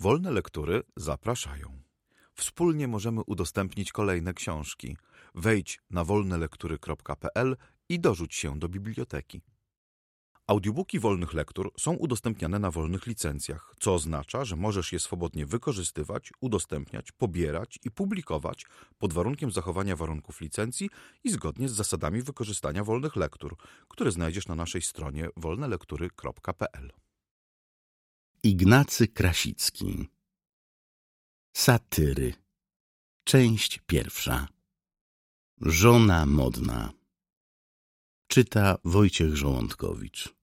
Wolne Lektury zapraszają. Wspólnie możemy udostępnić kolejne książki. Wejdź na wolnelektury.pl i dorzuć się do biblioteki. Audiobooki Wolnych Lektur są udostępniane na wolnych licencjach, co oznacza, że możesz je swobodnie wykorzystywać, udostępniać, pobierać i publikować pod warunkiem zachowania warunków licencji i zgodnie z zasadami wykorzystania wolnych lektur, które znajdziesz na naszej stronie wolnelektury.pl. Ignacy Krasicki. Satyry. Część pierwsza. Żona modna. Czyta Wojciech Żołądkowicz.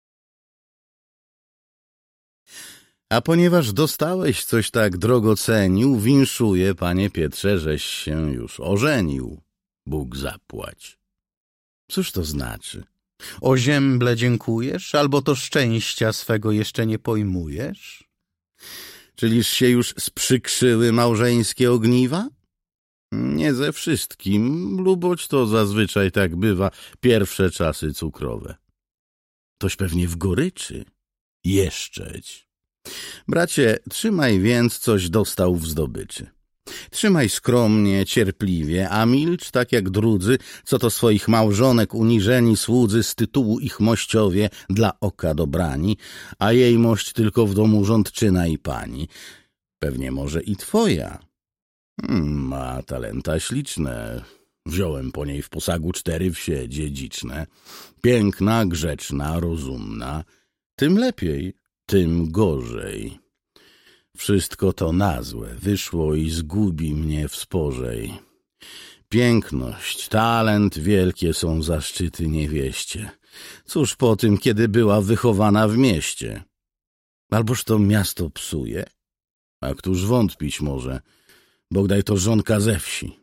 A ponieważ dostałeś coś tak drogocenił, winszuję, panie Pietrze, żeś się już ożenił. Bóg zapłać. Cóż to znaczy? O ziemble dziękujesz, albo to szczęścia swego jeszcze nie pojmujesz? Czyliż się już sprzykrzyły małżeńskie ogniwa? Nie ze wszystkim, luboć to zazwyczaj tak bywa, pierwsze czasy cukrowe. Toś pewnie w goryczy. Jeszczeć. Bracie, trzymaj więc, coś dostał w zdobyczy. Trzymaj skromnie, cierpliwie, a milcz tak jak drudzy, co to swoich małżonek uniżeni słudzy z tytułu ich mościowie dla oka dobrani, a jej mość tylko w domu rządczyna i pani. Pewnie może i twoja. Ma talenta śliczne. Wziąłem po niej w posagu 4 wsie dziedziczne. Piękna, grzeczna, rozumna. Tym lepiej, tym gorzej. Wszystko to na złe wyszło i zgubi mnie w spożej. Piękność, talent, wielkie są zaszczyty niewieście. Cóż po tym, kiedy była wychowana w mieście? Alboż to miasto psuje? A któż wątpić może? Bodaj to żonka ze wsi.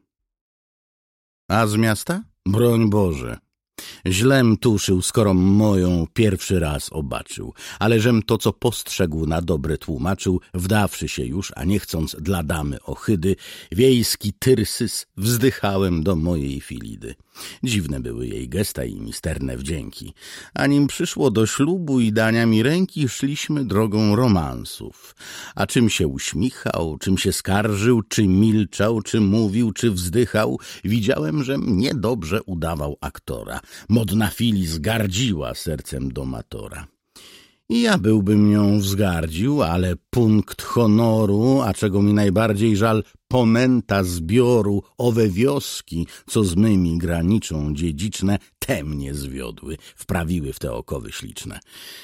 A z miasta? Broń Boże. Źlem tuszył, skoro moją pierwszy raz obaczył, ale żem to, co postrzegł, na dobre tłumaczył, wdawszy się już, a nie chcąc dla damy ohydy, wiejski Tyrsys wzdychałem do mojej Filidy. Dziwne były jej gesta i misterne wdzięki. A nim przyszło do ślubu i dania mi ręki, szliśmy drogą romansów. A czym się uśmichał, czym się skarżył, czy milczał, czy mówił, czy wzdychał, widziałem, że niedobrze udawał aktora. Modna Filis gardziła sercem domatora. I ja byłbym ją wzgardził, ale punkt honoru, a czego mi najbardziej żal, ponęta zbioru, owe wioski, co z mymi graniczą dziedziczne, te mnie zwiodły, wprawiły w te okowy śliczne.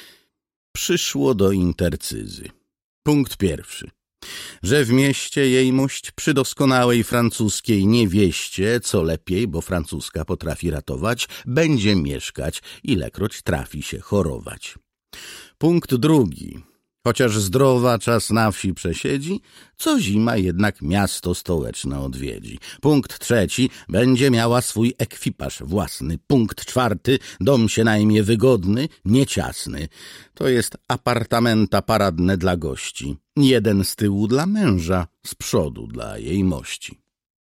Przyszło do intercyzy. Punkt pierwszy. Że w mieście jejmość przy doskonałej francuskiej niewieście, co lepiej, bo francuska potrafi ratować, będzie mieszkać, ilekroć trafi się chorować. Punkt drugi. Chociaż zdrowa czas na wsi przesiedzi, co zima jednak miasto stołeczne odwiedzi. Punkt trzeci. Będzie miała swój ekwipaż własny. Punkt czwarty. Dom się najmie wygodny, nieciasny. To jest apartamenta paradne dla gości. Jeden z tyłu dla męża, z przodu dla jej mości.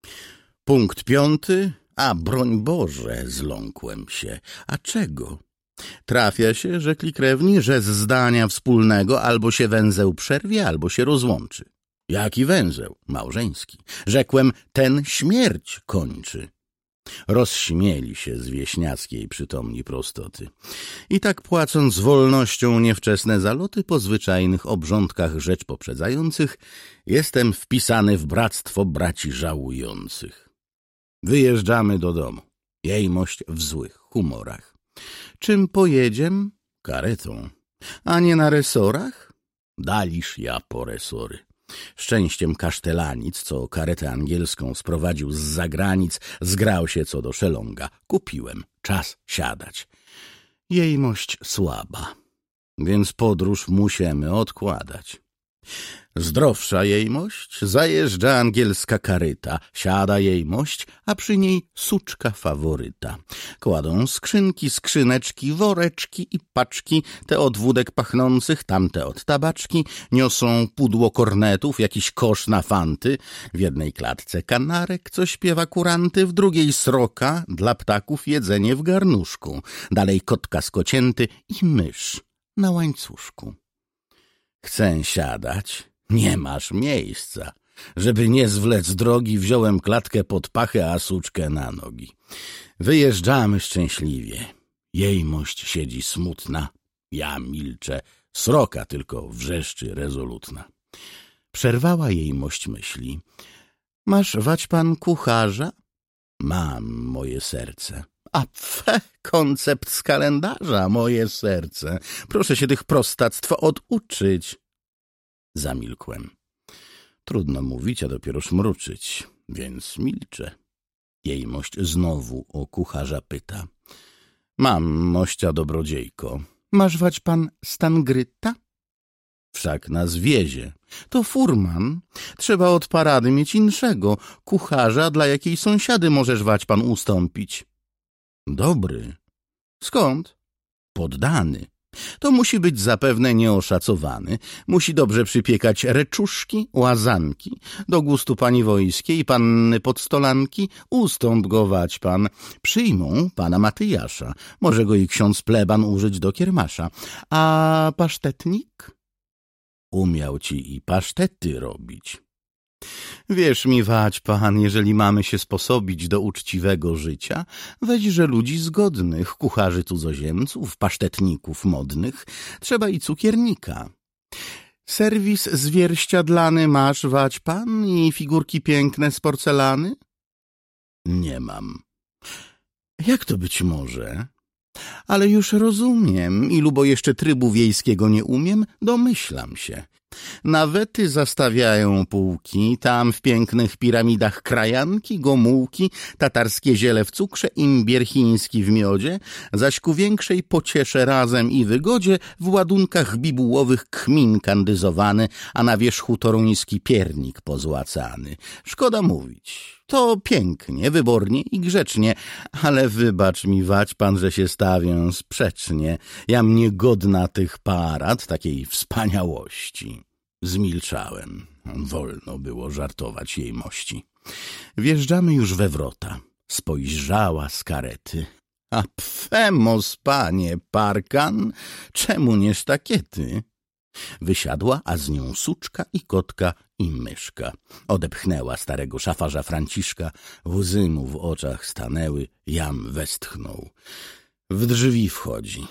Punkt piąty. A broń Boże, zląkłem się. A czego? Trafia się, rzekli krewni, że z zdania wspólnego albo się węzeł przerwie, albo się rozłączy. Jaki węzeł? Małżeński. Rzekłem, ten śmierć kończy. Rozśmieli się z wieśniackiej przytomni prostoty. I tak płacąc wolnością niewczesne zaloty po zwyczajnych obrządkach rzecz poprzedzających, jestem wpisany w bractwo braci żałujących. Wyjeżdżamy do domu. Jejmość w złych humorach. Czym pojedziem? Karetą. A nie na resorach? Daliż ja po resory. Szczęściem kasztelanic, co karetę angielską sprowadził z zagranic, zgrał się co do szelonga. Kupiłem. Czas siadać. Jejmość słaba, więc podróż musimy odkładać. Zdrowsza jejmość, zajeżdża angielska karyta, siada jejmość, a przy niej suczka faworyta. Kładą skrzynki, skrzyneczki, woreczki i paczki, te od wódek pachnących, tamte od tabaczki, niosą pudło kornetów, jakiś kosz na fanty, w jednej klatce kanarek, co śpiewa kuranty, w drugiej sroka, dla ptaków jedzenie w garnuszku, dalej kotka z kocięty i mysz na łańcuszku. Chcę siadać, Nie masz miejsca. Żeby nie zwlec drogi, wziąłem klatkę pod pachę, a suczkę na nogi. Wyjeżdżamy szczęśliwie. Jejmość siedzi smutna, ja milczę, sroka tylko wrzeszczy rezolutna. Przerwała jejmość myśli. Masz wać pan kucharza? Mam, moje serce. A pfe, koncept z kalendarza, moje serce. Proszę się tych prostactw oduczyć. Zamilkłem. Trudno mówić, a dopiero szmruczyć, więc milczę. Jejmość znowu o kucharza pyta. Mam, mościa dobrodziejko. Masz wać pan stangryta? Wszak nas wiezie. To furman. Trzeba od parady mieć inszego. Kucharza, dla jakiej sąsiady możesz wać pan ustąpić. Dobry. Skąd? Poddany. To musi być zapewne nieoszacowany. Musi dobrze przypiekać reczuszki, łazanki. Do gustu pani wojskiej, panny podstolanki, ustąp go wać pan. Przyjmą pana Matyjasza. Może go i ksiądz pleban użyć do kiermasza. A pasztetnik? Umiał ci i pasztety robić. Wierz mi wać pan, jeżeli mamy się sposobić do uczciwego życia, weźże ludzi zgodnych, kucharzy cudzoziemców, pasztetników modnych, trzeba i cukiernika. Serwis zwierściadlany masz wać pan i figurki piękne z porcelany? Nie mam. Jak to być może? Ale już rozumiem, ilu bo jeszcze trybu wiejskiego nie umiem, domyślam się. Nawety zastawiają półki, tam w pięknych piramidach krajanki, gomułki, tatarskie ziele w cukrze, imbier chiński w miodzie, zaś ku większej pociesze razem i wygodzie w ładunkach bibułowych kmin kandyzowany, a na wierzchu toruński piernik pozłacany. Szkoda mówić, to pięknie, wybornie i grzecznie, ale wybacz mi wać pan, że się stawię sprzecznie. Jam niegodna tych parad, takiej wspaniałości. Zmilczałem. Wolno było żartować jejmości. Wjeżdżamy już we wrota. Spojrzała z karety. A pfemos, panie, parkan, czemu nie sztakiety? Wysiadła, a z nią suczka i kotka i myszka. Odepchnęła starego szafarza Franciszka. Łzy mu w oczach stanęły, jam westchnął. W drzwi wchodzi.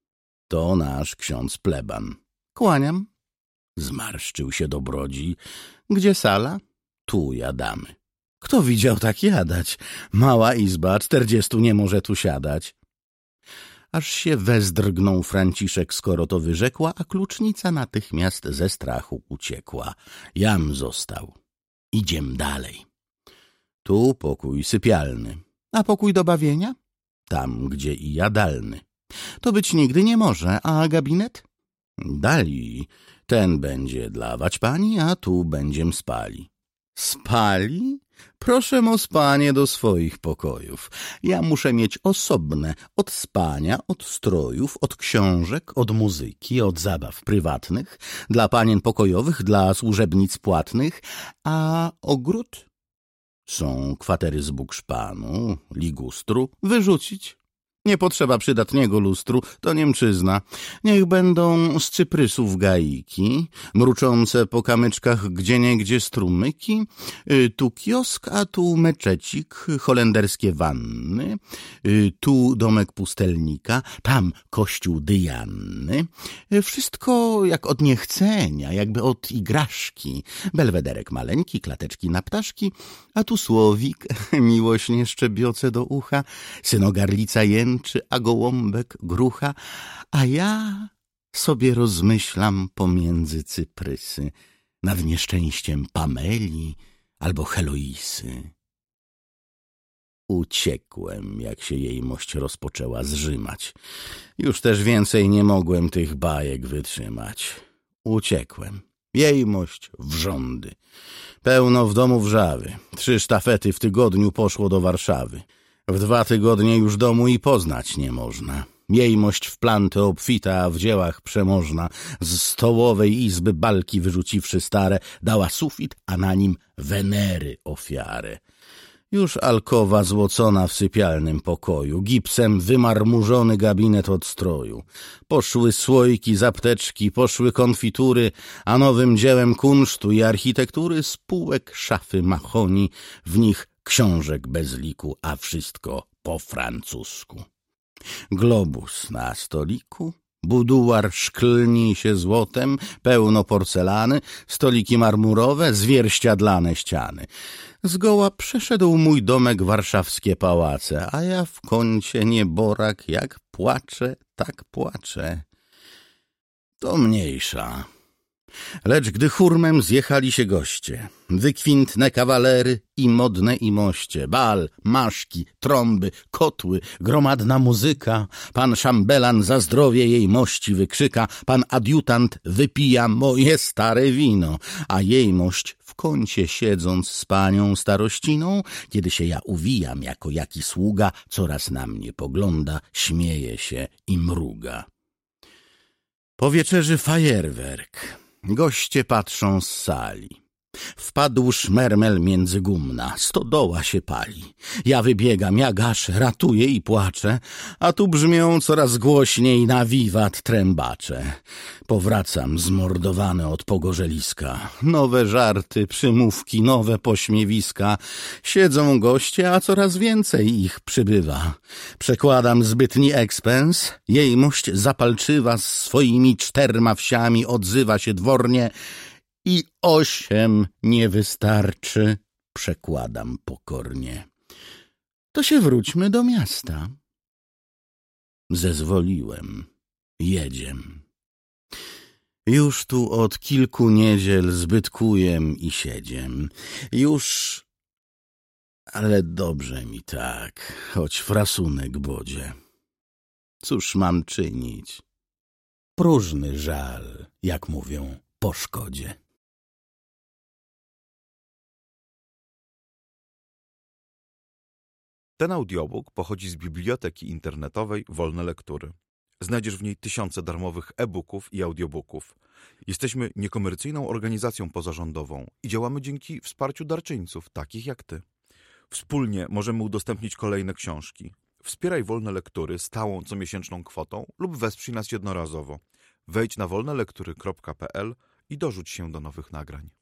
To nasz ksiądz pleban. Kłaniam. Zmarszczył się dobrodzi. Gdzie sala? Tu jadamy. Kto widział tak jadać? Mała izba, 40 nie może tu siadać. Aż się wezdrgnął Franciszek, skoro to wyrzekła, a klucznica natychmiast ze strachu uciekła. Jam został. Idziem dalej. Tu pokój sypialny. A pokój do bawienia? Tam, gdzie i jadalny. To być nigdy nie może, a gabinet? Dali. Ten będzie dla wać pani, a tu będziem spali. Spali? Proszę o spanie do swoich pokojów. Ja muszę mieć osobne od spania, od strojów, od książek, od muzyki, od zabaw prywatnych, dla panien pokojowych, dla służebnic płatnych, a ogród? Są kwatery z bukszpanu, ligustru, wyrzucić. Nie potrzeba przydatniego lustru, to Niemczyzna. Niech będą z cyprysów gaiki, mruczące po kamyczkach gdzieniegdzie strumyki, tu kiosk, a tu meczecik, holenderskie wanny, tu domek pustelnika, tam kościół Dyjanny. Wszystko jak od niechcenia, jakby od igraszki. Belwederek maleńki, klateczki na ptaszki, a tu słowik, miłośnie szczebioce do ucha, synogarlica jęczy, a gołąbek grucha, a ja sobie rozmyślam pomiędzy cyprysy nad nieszczęściem Pameli albo Heloisy. Uciekłem, jak się jejmość rozpoczęła zrzymać. Już też więcej nie mogłem tych bajek wytrzymać. Uciekłem. Jejmość wrządy. Pełno w domu wrzawy. 3 sztafety w tygodniu poszło do Warszawy. W 2 tygodnie już domu i poznać nie można. Jejmość w plantę obfita, a w dziełach przemożna. Z stołowej izby balki wyrzuciwszy stare, dała sufit, a na nim Wenery ofiarę. Już alkowa złocona w sypialnym pokoju, gipsem wymarmurzony gabinet od stroju. Poszły słoiki z apteczki, poszły konfitury, a nowym dziełem kunsztu i architektury z półek szafy mahoni, w nich książek bez liku, a wszystko po francusku. Globus na stoliku, buduar szklni się złotem, pełno porcelany, stoliki marmurowe, zwierściadlane ściany. Zgoła przeszedł mój domek warszawskie pałace, a ja w kącie nieborak, jak płaczę, tak płaczę. To mniejsza. Lecz gdy hurmem zjechali się goście, wykwintne kawalery i modne i moście, bal, maszki, trąby, kotły, gromadna muzyka, pan szambelan za zdrowie jej mości wykrzyka, pan adiutant wypija moje stare wino, a jej mość w kącie siedząc z panią starościną, kiedy się ja uwijam jako jaki sługa, coraz na mnie pogląda, śmieje się i mruga. Po wieczerzy fajerwerk. Goście patrzą z sali. Wpadł szmermel między gumna, stodoła się pali. Ja wybiegam, ja gaszę, ratuję i płaczę, a tu brzmią coraz głośniej na wiwat trębacze. Powracam zmordowany od pogorzeliska. Nowe żarty, przymówki, nowe pośmiewiska. Siedzą goście, a coraz więcej ich przybywa. Przekładam zbytni ekspens, jejmość zapalczywa z swoimi 4 wsiami odzywa się dwornie. I 8 nie wystarczy, przekładam pokornie. To się wróćmy do miasta. Zezwoliłem, jedziem. Już tu od kilku niedziel zbytkujem i siedziem. Już, ale dobrze mi tak, choć frasunek bodzie. Cóż mam czynić? Próżny żal, jak mówią, po szkodzie. Ten audiobook pochodzi z biblioteki internetowej Wolne Lektury. Znajdziesz w niej tysiące darmowych e-booków i audiobooków. Jesteśmy niekomercyjną organizacją pozarządową i działamy dzięki wsparciu darczyńców, takich jak ty. Wspólnie możemy udostępnić kolejne książki. Wspieraj Wolne Lektury stałą comiesięczną kwotą lub wesprzyj nas jednorazowo. Wejdź na wolnelektury.pl i dorzuć się do nowych nagrań.